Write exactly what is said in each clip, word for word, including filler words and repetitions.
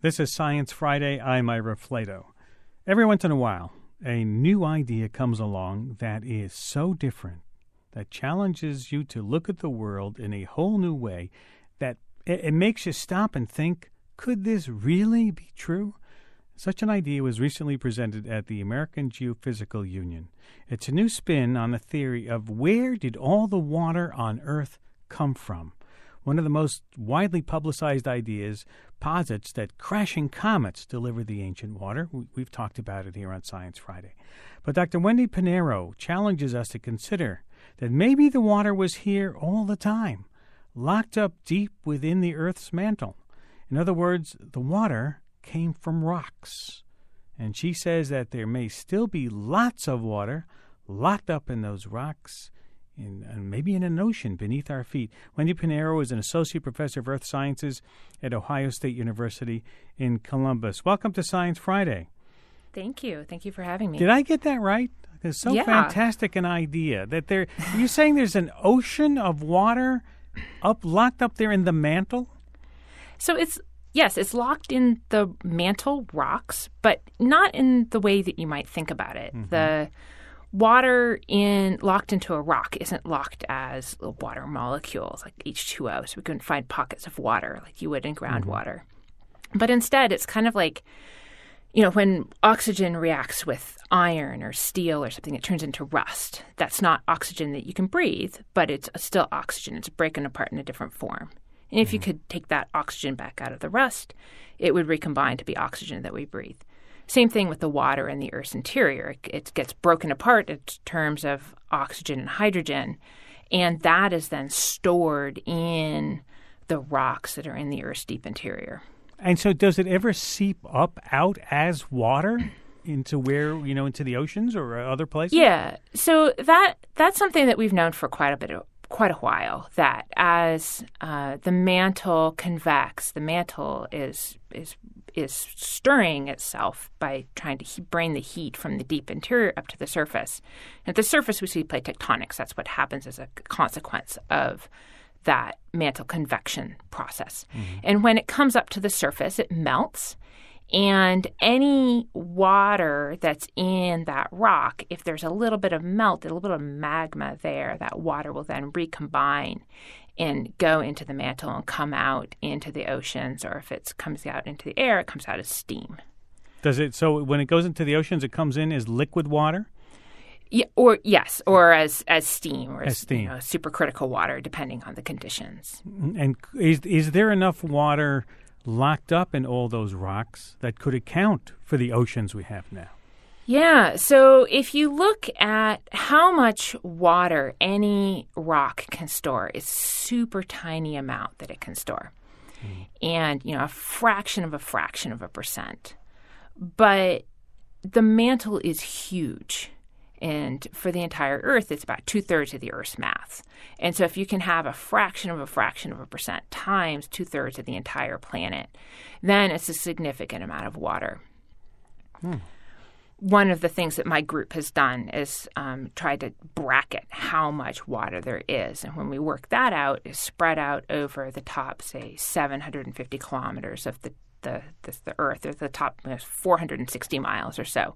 This is Science Friday. I'm Ira Flato. Every once in a while, a new idea comes along that is so different, that challenges you to look at the world in a whole new way, that it, it makes you stop and think, could this really be true? Such an idea was recently presented at the American Geophysical Union. It's a new spin on the theory of where did all the water on Earth come from? One of the most widely publicized ideas posits that crashing comets delivered the ancient water. We've talked about it here on Science Friday. But Doctor Wendy Pinheiro challenges us to consider that maybe the water was here all the time, locked up deep within the Earth's mantle. In other words, the water came from rocks. And she says that there may still be lots of water locked up in those rocks, in, and maybe in an ocean beneath our feet. Wendy Pinheiro is an associate professor of earth sciences at Ohio State University in Columbus. Welcome to Science Friday. Thank you. Thank you for having me. Did I get that right? It's so yeah. fantastic an idea that there. You're saying there's an ocean of water up locked up there in the mantle? So it's yes, it's locked in the mantle rocks, but not in the way that you might think about it. Mm-hmm. The water in locked into a rock isn't locked as water molecules like H two O, so we couldn't find pockets of water like you would in groundwater. Mm-hmm. But instead, it's kind of like, you know, when oxygen reacts with iron or steel or something, it turns into rust. That's not oxygen that you can breathe, but it's still oxygen. It's breaking apart in a different form. And if mm-hmm. you could take that oxygen back out of the rust, it would recombine to be oxygen that we breathe. Same thing with the water in the Earth's interior. It gets broken apart in terms of oxygen and hydrogen, and that is then stored in the rocks that are in the Earth's deep interior. And so does it ever seep up out as water into where, you know, into the oceans or other places? Yeah. So that that's something that we've known for quite a bit of quite a while, that as uh, the mantle convects, the mantle is is is stirring itself by trying to he- bring the heat from the deep interior up to the surface. And at the surface, we see plate tectonics. That's what happens as a consequence of that mantle convection process. Mm-hmm. And when it comes up to the surface, it melts. And any water that's in that rock, if there's a little bit of melt, a little bit of magma there, that water will then recombine and go into the mantle and come out into the oceans. Or if it comes out into the air, it comes out as steam. Does it? So when it goes into the oceans, it comes in as liquid water? Yeah, or yes, or as as steam, or as as, steam. You know, supercritical water, depending on the conditions. And is is there enough water locked up in all those rocks that could account for the oceans we have now? Yeah. So if you look at how much water any rock can store, it's a super tiny amount that it can store. Mm. And, you know, a fraction of a fraction of a percent. But the mantle is huge. And for the entire Earth, it's about two-thirds of the Earth's mass. And so if you can have a fraction of a fraction of a percent times two-thirds of the entire planet, then it's a significant amount of water. Hmm. One of the things that my group has done is um, try to bracket how much water there is. And when we work that out, it's spread out over the top, say, seven hundred fifty kilometers of the, the, the, the Earth, or the top four hundred sixty miles or so.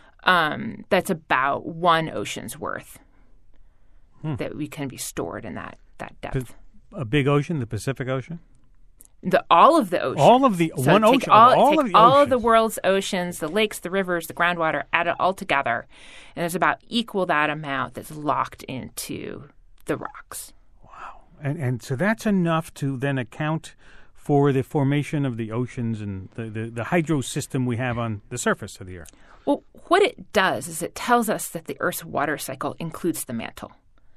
Um, that's about one ocean's worth hmm. that we can be stored in that, that depth. A big ocean, the Pacific Ocean? The all of the oceans. All of the so one take ocean. All, all take of the all oceans. of the world's oceans, the lakes, the rivers, the groundwater, add it all together, and there's about equal that amount that's locked into the rocks. Wow! And and so that's enough to then account for the formation of the oceans and the, the, the hydro system we have on the surface of the Earth. Well, what it does is it tells us that the Earth's water cycle includes the mantle.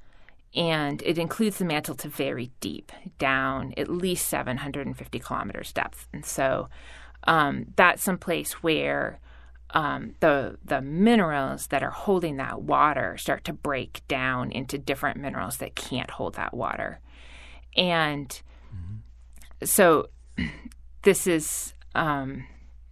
And it includes the mantle to very deep, down at least seven hundred fifty kilometers depth. And so um, that's someplace where um, the the minerals that are holding that water start to break down into different minerals that can't hold that water. And mm-hmm. so this is um,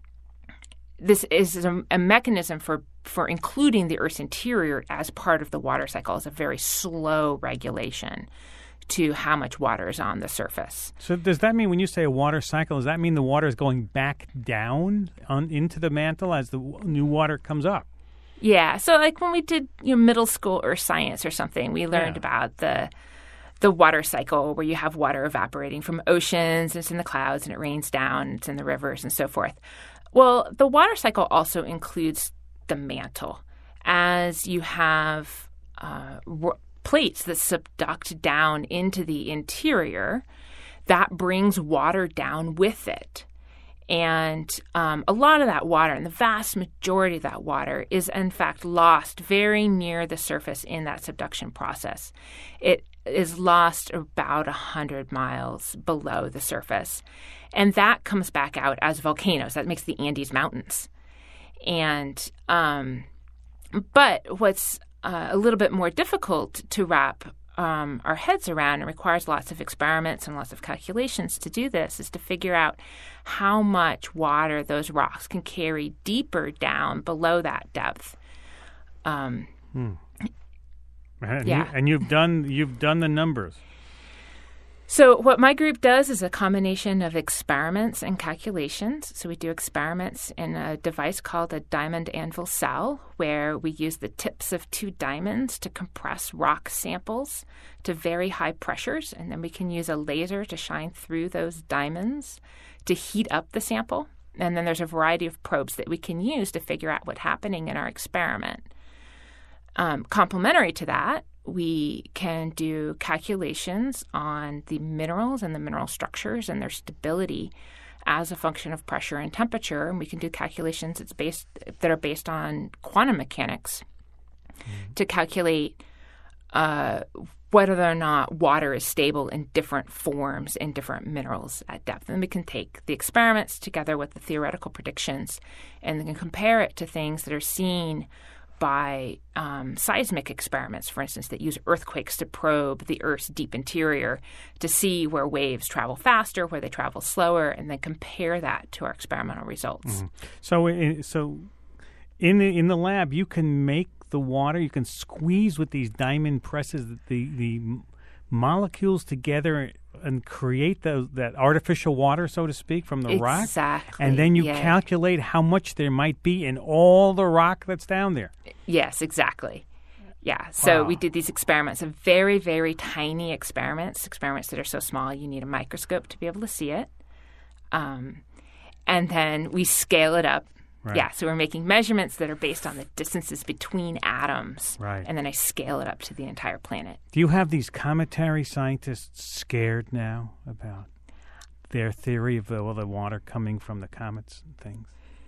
this is a, a mechanism for for including the Earth's interior as part of the water cycle. Is a very slow regulation to how much water is on the surface. So does that mean when you say a water cycle, does that mean the water is going back down on, into the mantle as the w- new water comes up? Yeah. So like when we did you know, middle school earth science or something, we learned Yeah. about the the water cycle where you have water evaporating from oceans, it's in the clouds, and it rains down, it's in the rivers and so forth. Well, the water cycle also includes the mantle, as you have uh, r- plates that subduct down into the interior. That brings water down with it. And um, a lot of that water, and the vast majority of that water, is in fact lost very near the surface in that subduction process. It is lost about one hundred miles below the surface. And that comes back out as volcanoes. That makes the Andes Mountains. And um, but what's uh, a little bit more difficult to wrap um, our heads around, and requires lots of experiments and lots of calculations to do this, is to figure out how much water those rocks can carry deeper down below that depth. Um, hmm. and, yeah. you, and you've done you've done the numbers. So what my group does is a combination of experiments and calculations. So we do experiments in a device called a diamond anvil cell, where we use the tips of two diamonds to compress rock samples to very high pressures. And then we can use a laser to shine through those diamonds to heat up the sample. And then there's a variety of probes that we can use to figure out what's happening in our experiment. Um, complementary to that, we can do calculations on the minerals and the mineral structures and their stability as a function of pressure and temperature. And we can do calculations that's based, that are based on quantum mechanics mm-hmm. to calculate uh, whether or not water is stable in different forms in different minerals at depth. And we can take the experiments together with the theoretical predictions and then compare it to things that are seen by um, seismic experiments, for instance, that use earthquakes to probe the Earth's deep interior to see where waves travel faster, where they travel slower, and then compare that to our experimental results. Mm-hmm. So, in, so in the, in the lab, you can make the water, you can squeeze with these diamond presses the the molecules together and create those, that artificial water, so to speak, from the rock. Exactly. And then you yeah. calculate how much there might be in all the rock that's down there. Yes, exactly. Yeah. So Wow. we did these experiments, of very, very tiny experiments, experiments that are so small you need a microscope to be able to see it. Um, and then we scale it up. Right. Yeah, so we're making measurements that are based on the distances between atoms. Right. And then I scale it up to the entire planet. Do you have these cometary scientists scared now about their theory of the, well, the water coming from the comets and things?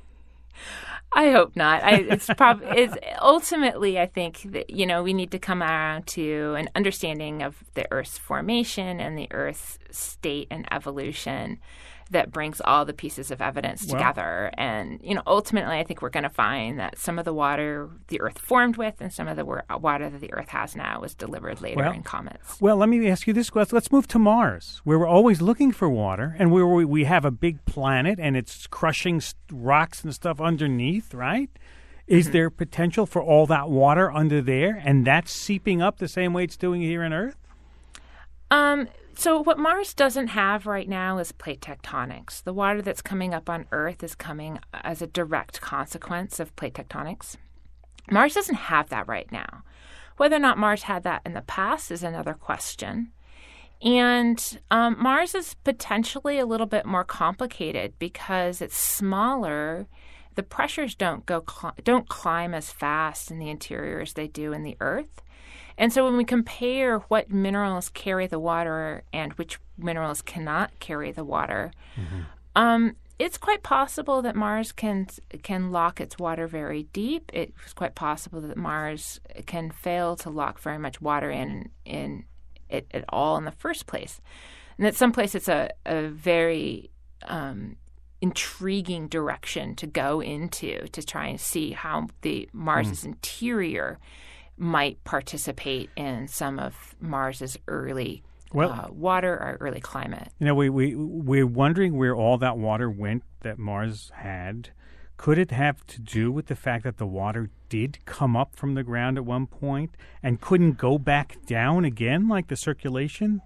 I hope not. I, it's prob- it's ultimately, I think that, you know, we need to come around to an understanding of the Earth's formation and the Earth's state and evolution that brings all the pieces of evidence Well, together. And, you know, ultimately, I think we're going to find that some of the water the Earth formed with and some of the wa- water that the Earth has now was delivered later well, in comets. Well, let me ask you this. Let's, let's move to Mars, where we're always looking for water, and where we, we have a big planet, and it's crushing st- rocks and stuff underneath, right? Is mm-hmm. there potential for all that water under there, and that's seeping up the same way it's doing here on Earth? Um. So what Mars doesn't have right now is plate tectonics. The water that's coming up on Earth is coming as a direct consequence of plate tectonics. Mars doesn't have that right now. Whether or not Mars had that in the past is another question. And um, Mars is potentially a little bit more complicated because it's smaller. The pressures don't go cl- don't climb as fast in the interior as they do in the Earth. And so when we compare what minerals carry the water and which minerals cannot carry the water, mm-hmm. um, it's quite possible that Mars can can lock its water very deep. It's quite possible that Mars can fail to lock very much water in in it at all in the first place. And that someplace it's a, a very um, intriguing direction to go into to try and see how the Mars's mm. interior might participate in some of Mars's early well, uh, water or early climate. You know, we, we, we're wondering where all that water went that Mars had. Could it have to do with the fact that the water did come up from the ground at one point and couldn't go back down again like the circulation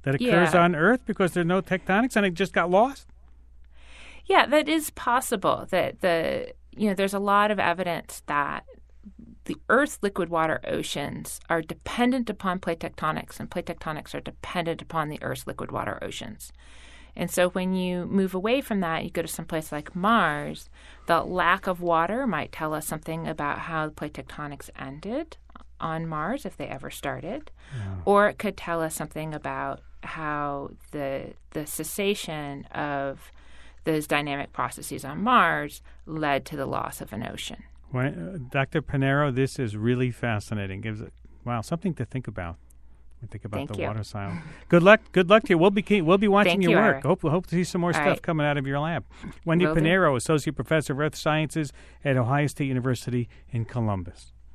that occurs Yeah. on Earth because there's no tectonics and it just got lost? Yeah, that is possible. That the you know, there's a lot of evidence that the Earth's liquid water oceans are dependent upon plate tectonics, and plate tectonics are dependent upon the Earth's liquid water oceans. And so when you move away from that, you go to someplace like Mars, the lack of water might tell us something about how the plate tectonics ended on Mars, if they ever started. Yeah. Or it could tell us something about how the the cessation of those dynamic processes on Mars led to the loss of an ocean. Well, uh, Doctor Pinheiro, this is really fascinating. Gives it, wow, something to think about. We think about Thank the you. water cycle. Good luck. Good luck to you. We'll be keen, we'll be watching Thank your you, work. Eric. Hope hope to see some more All stuff right. coming out of your lab. Wendy Will do. Pinheiro, Associate Professor of Earth Sciences at Ohio State University in Columbus.